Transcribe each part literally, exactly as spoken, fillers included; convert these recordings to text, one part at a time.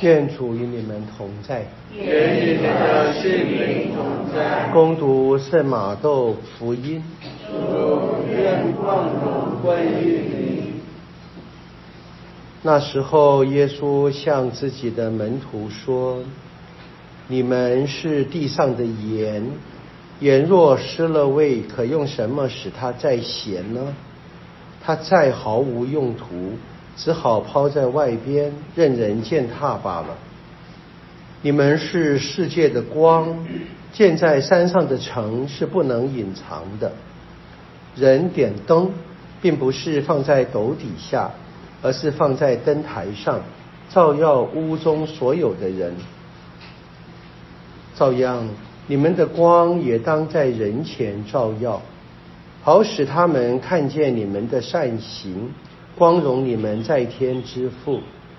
愿主与你们同在， 愿与你的性灵同在。 恭读圣马窦福音。 主，愿光荣归于你。 那时候，耶稣向自己的门徒说：“你们是地上的盐，盐若失了味，可用什么使它再咸呢？它再毫无用途，只好抛在外边，任人践踏罢了。你们是世界的光，建在山上的城是不能隐藏的。人点灯，并不是放在斗底下，而是放在灯台上，照耀屋中所有的人。照样，你们的光也当在人前照耀，好使他们看见你们的善行，光荣你们在天之父。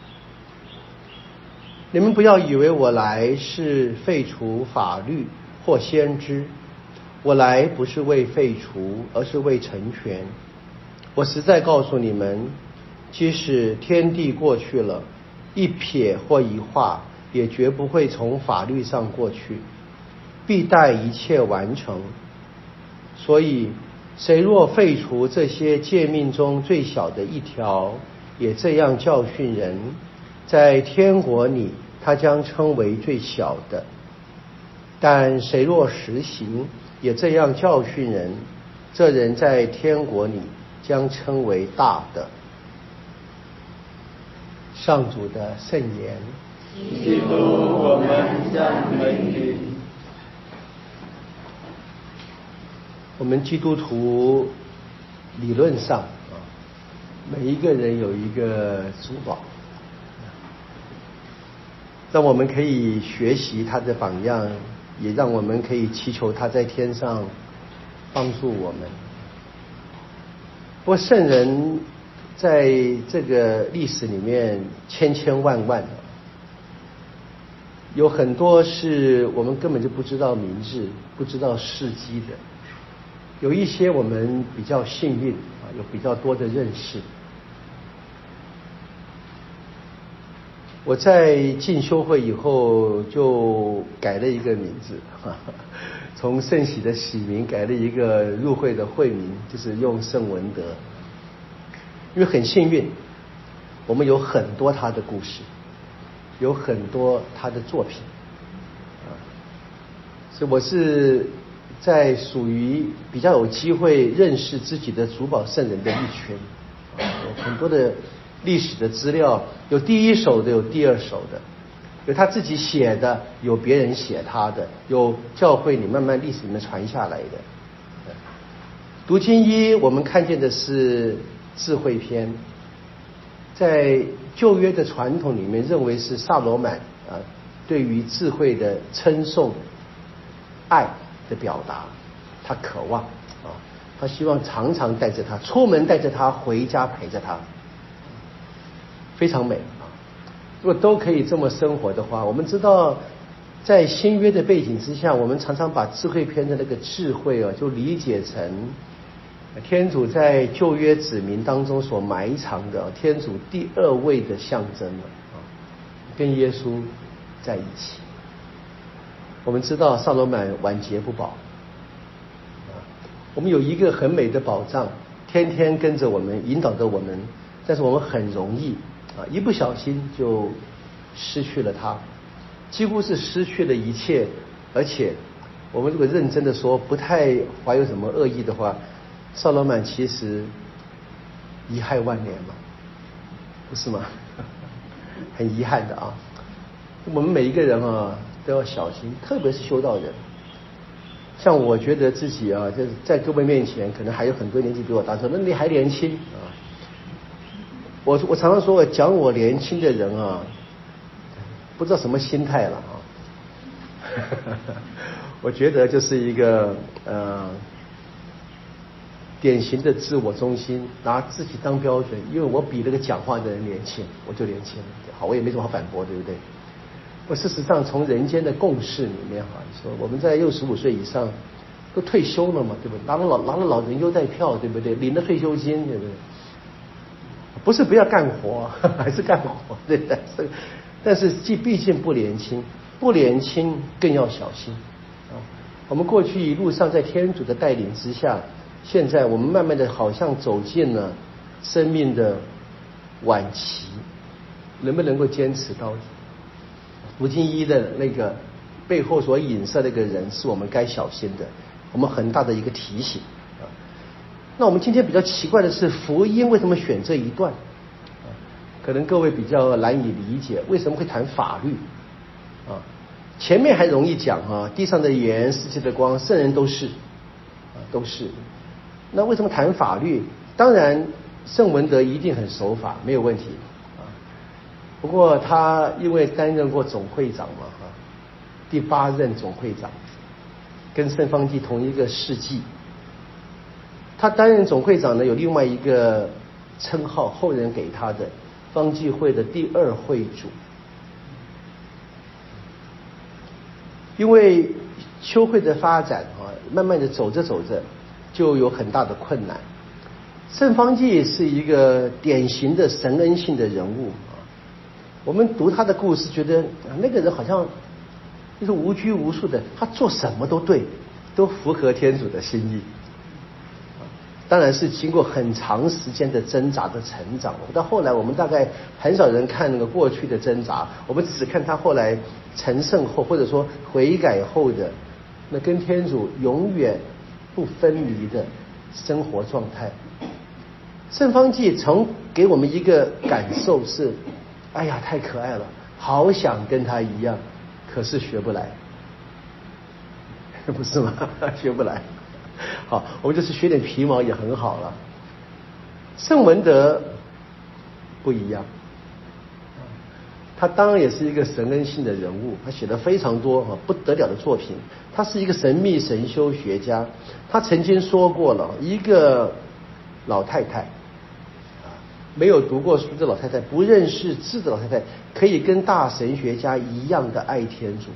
你们不要以为我来是废除法律或先知，我来不是为废除，而是为成全。我实在告诉你们，即使天地过去了，一撇或一画也绝不会从法律上过去，必待一切完成。所以谁若废除这些诫命中最小的一条，也这样教训人，在天国里他将称为最小的；但谁若实行，也这样教训人，这人在天国里将称为大的。上主的圣言。 基督，我们赞美你。 我们基督徒理论上啊，每一个人有一个主保，让我们可以学习他的榜样，也让我们可以祈求他在天上帮助我们。不过圣人在这个历史里面千千万万，有很多是我们根本就不知道名字，不知道事迹的，有一些我们比较幸运啊，有比较多的认识。我在进修会以后就改了一个名字，从圣喜的喜名改了一个入会的会名，就是用圣文德。因为很幸运，我们有很多他的故事，有很多他的作品，所以我是在属于比较有机会认识自己的主保圣人的一群，有很多的历史的资料，有第一手的，有第二手的，有他自己写的，有别人写他的，有教会里慢慢历史里面传下来的。读经一，我们看见的是智慧篇，在旧约的传统里面认为是萨罗满啊对于智慧的称颂、爱的表达，他渴望啊，他希望常常带着他出门，带着他回家，陪着他，非常美啊！如果都可以这么生活的话，我们知道在新约的背景之下，我们常常把智慧篇的那个智慧啊，就理解成天主在旧约子民当中所埋藏的天主第二位的象征了啊，跟耶稣在一起。我们知道萨罗满晚节不保，我们有一个很美的宝藏，天天跟着我们，引导着我们，但是我们很容易啊，一不小心就失去了它，几乎是失去了一切。而且我们如果认真的说，不太怀有什么恶意的话，萨罗满其实贻害万年嘛，不是吗？很遗憾的啊。我们每一个人啊都要小心，特别是修道人。像我觉得自己啊，就是在各位面前，可能还有很多年纪比我大，说那你还年轻啊。我我常常说，我讲我年轻的人啊，不知道什么心态了啊。我觉得就是一个呃典型的自我中心，拿自己当标准。因为我比那个讲话的人年轻，我就年轻。好，我也没什么好反驳，对不对？我事实上从人间的共识里面哈，说我们在六十五岁以上都退休了嘛，对不对？拿了老拿了老人优待票，对不对？领了退休金，对不对？不是不要干活，还是干活，对的。 但是既毕竟不年轻，不年轻更要小心啊。我们过去一路上在天主的带领之下，现在我们慢慢的好像走进了生命的晚期，能不能够坚持到底？福金一的那个背后所影射的一个人，是我们该小心的，我们很大的一个提醒啊。那我们今天比较奇怪的是，福音为什么选这一段？可能各位比较难以理解，为什么会谈法律啊？前面还容易讲啊，地上的盐，世界的光，圣人都是啊，都是。那为什么谈法律？当然，圣文德一定很守法，没有问题啊。不过他因为担任过总会长嘛，哈，第八任总会长，跟圣方济同一个世纪。他担任总会长呢，有另外一个称号，后人给他的。方济会的第二会主，因为修会的发展啊，慢慢的走着走着，就有很大的困难。圣方济是一个典型的神恩性的人物啊，我们读他的故事，觉得那个人好像就是无拘无束的，他做什么都对，都符合天主的心意。当然是经过很长时间的挣扎的成长，到后来我们大概很少人看那个过去的挣扎，我们只看他后来成圣后或者说悔改后的那跟天主永远不分离的生活状态。圣方济曾给我们一个感受是，哎呀太可爱了，好想跟他一样，可是学不来，不是吗？学不来。好，我们就是学点皮毛也很好了。圣文德不一样，他当然也是一个神恩性的人物，他写了非常多啊不得了的作品。他是一个神秘神修学家，他曾经说过了，一个老太太啊，没有读过书的老太太，不认识字的老太太，可以跟大神学家一样的爱天主。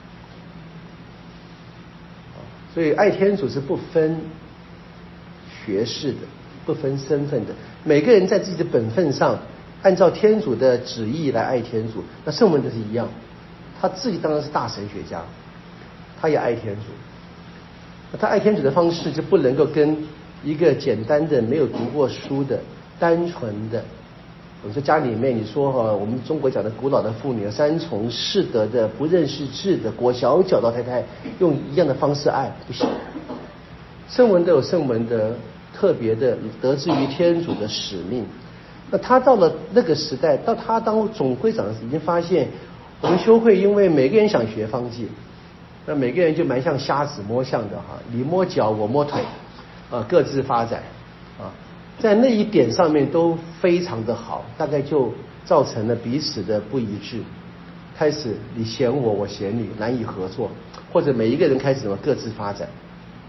所以爱天主是不分学识的，不分身份的，每个人在自己的本分上按照天主的旨意来爱天主。那圣文德是一样，他自己当然是大神学家，他也爱天主。那他爱天主的方式就不能够跟一个简单的没有读过书的单纯的，我们说家里面你说哈，我们中国讲的古老的妇女三从四德的不认识字的裹小脚老太太用一样的方式爱，不行。圣文德有圣文德特别的得之于天主的使命。那他到了那个时代，到他当总会长的时候，已经发现我们修会因为每个人想学方济，那每个人就蛮像瞎子摸象的哈，你摸脚我摸腿啊，各自发展啊，在那一点上面都非常的好，大概就造成了彼此的不一致，开始你嫌我我嫌你，难以合作，或者每一个人开始什么各自发展。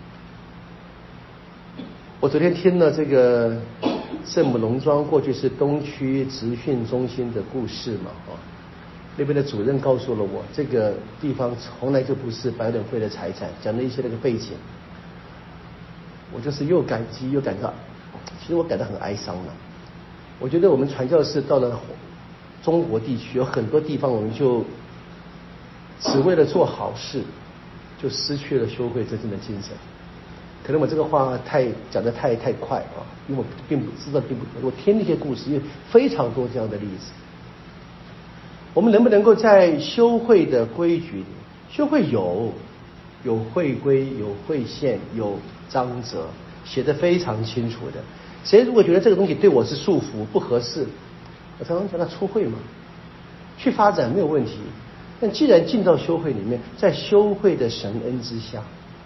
我昨天听了这个圣母农庄过去是东区职训中心的故事嘛，啊，那边的主任告诉了我，这个地方从来就不是百伦会的财产，讲了一些那个背景，我就是又感激又感到，其实我感到很哀伤了。我觉得我们传教士到了中国地区，有很多地方我们就只为了做好事，就失去了修会真正的精神。可能我这个话太讲得太太快啊，因为我并不知道，并不我听那些故事，因为非常多这样的例子。我们能不能够在修会的规矩里，修会有有会规、有会宪、有章则，写得非常清楚的。谁如果觉得这个东西对我是束缚、不合适，我常常叫他出会嘛，去发展没有问题。但既然进到修会里面，在修会的神恩之下，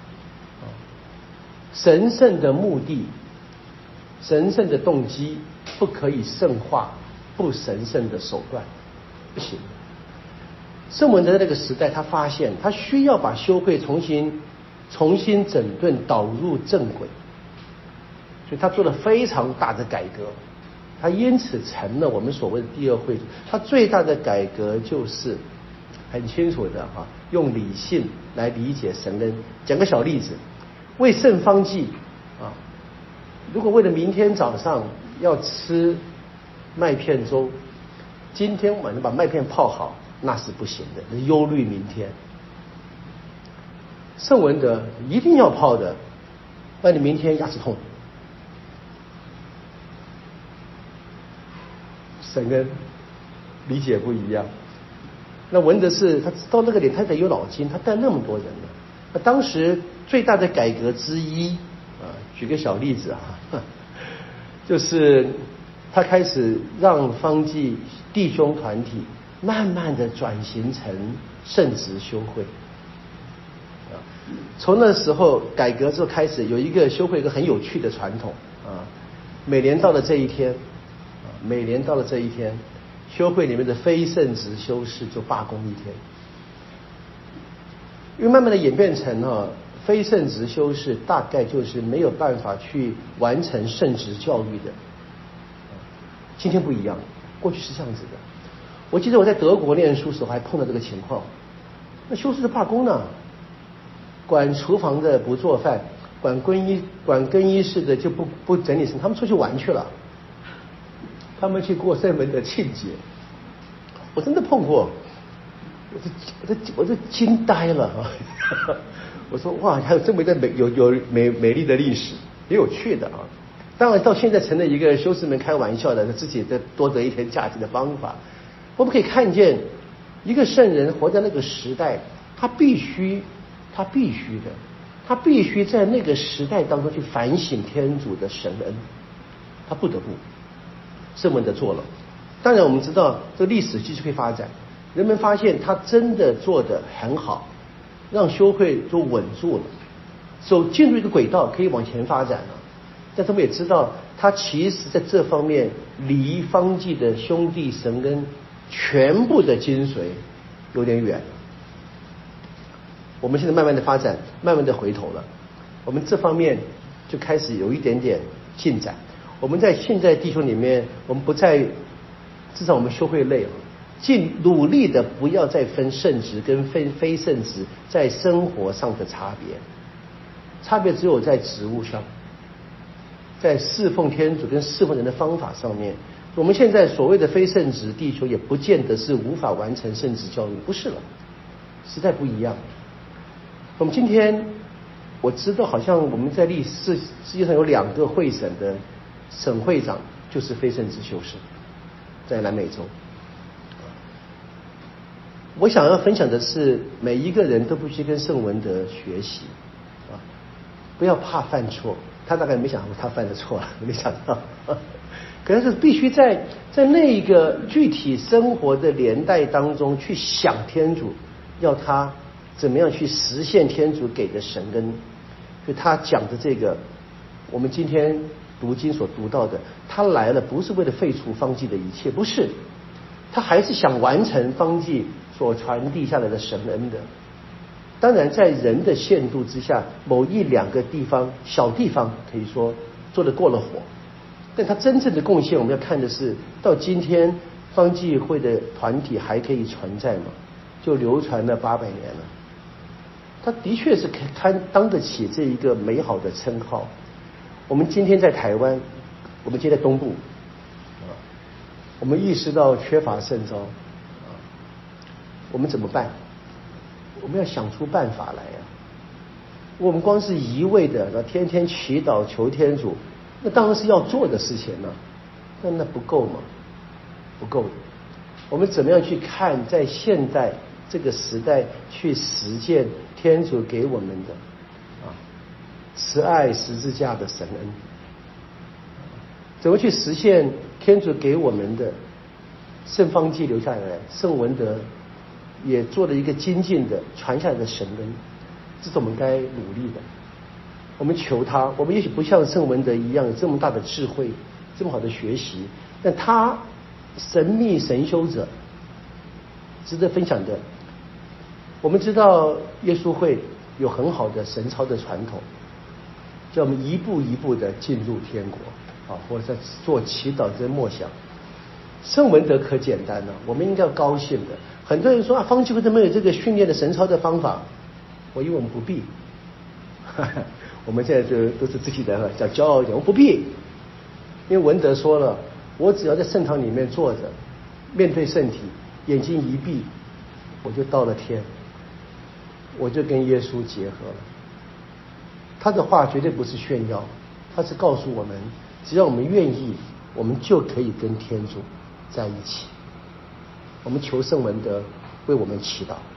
神圣的目的、神圣的动机不可以圣化不神圣的手段，不行。圣文德那个时代，他发现他需要把修会重新、重新整顿、导入正轨，所以他做了非常大的改革。他因此成了我们所谓的第二会主。他最大的改革就是很清楚的哈，用理性来理解神恩。讲个小例子。为圣方济啊，如果为了明天早上要吃麦片粥，今天晚上把麦片泡好， 那是不行的，是忧虑明天。圣文德一定要泡的，不然你明天牙齿痛。神恩理解不一样。那文德是他到那个年，他才有脑筋，他带那么多人呢。那当时最大的改革之一啊，举个小例子啊，就是他开始让方济弟兄团体慢慢的转型成圣职修会啊。从那时候改革之后开始，有一个修会一个很有趣的传统啊，每年到了这一天。每年到了这一天，修会里面的非圣职修士就罢工一天，因为慢慢的演变成哈，非圣职修士大概就是没有办法去完成圣职教育的。今天不一样，过去是这样子的。我记得我在德国念书时候还碰到这个情况，那修士的罢工呢，管厨房的不做饭，管更衣管更衣室的就不不整理，他们出去玩去了。他们去过圣文的庆节，我真的碰过，我这我这我这惊呆了啊！我说哇，还有这么一个美有有美美丽的历史，也有趣的啊！当然到现在成了一个修士们开玩笑的，他自己的多得一天假期的方法。我们可以看见一个圣人活在那个时代，他必须他必须的，他必须在那个时代当中去反省天主的神恩，他不得不。圣文德做了，当然我们知道这个历史继续会发展，人们发现他真的做得很好，让修会都稳住了，走进入一个轨道可以往前发展了。但他们也知道他其实在这方面离方济的兄弟神恩全部的精髓有点远。我们现在慢慢的发展，慢慢的回头了，我们这方面就开始有一点点进展。我们在现在弟兄里面，我们不再，至少我们修会内，尽努力的不要再分圣职跟非非圣职在生活上的差别，差别只有在职务上，在侍奉天主跟侍奉人的方法上面。我们现在所谓的非圣职弟兄，也不见得是无法完成圣职教育，不是了，时代不一样。我们今天我知道，好像我们在历史世界上有两个会省的省会长就是非圣职修士，在南美洲。我想要分享的是，每一个人都必须跟圣文德学习啊，不要怕犯错。他大概没想到他犯的错了，没想到，可能是必须在在那个具体生活的年代当中去想天主要他怎么样去实现天主给的神恩。所以他讲的这个，我们今天读经所读到的，他来了不是为了废除方济的一切，不是，他还是想完成方济所传递下来的神恩的。当然在人的限度之下，某一两个地方小地方可以说做得过了火，但他真正的贡献，我们要看的是到今天方济会的团体还可以存在吗？就流传了八百年了，他的确是堪当得起这一个美好的称号。我们今天在台湾，我们今天在东部啊，我们意识到缺乏圣召啊，我们怎么办？我们要想出办法来啊！我们光是一味的天天祈祷求天主，那当然是要做的事情了，那那不够吗？不够的。我们怎么样去看在现代这个时代去实践天主给我们的啊慈爱十字架的神恩？怎么去实现天主给我们的圣方济留下来，圣文德也做了一个精进的传下来的神恩？这是我们该努力的。我们求他，我们也许不像圣文德一样有这么大的智慧，这么好的学习，但他神秘神修者，值得分享的。我们知道耶稣会有很好的神操的传统，叫我们一步一步的进入天国啊，或者在做祈祷在默想。圣文德可简单了，我们应该要高兴的。很多人说啊，方济会怎么有这个训练的神操的方法？我以为我们不必，我们现在就都是自己人了，叫骄傲一点，我不必。因为文德说了，我只要在圣堂里面坐着，面对圣体，眼睛一闭， 我就到了天，我就跟耶稣结合了。他的话绝对不是炫耀，他是告诉我们，只要我们愿意，我们就可以跟天主在一起。我们求圣文德为我们祈祷。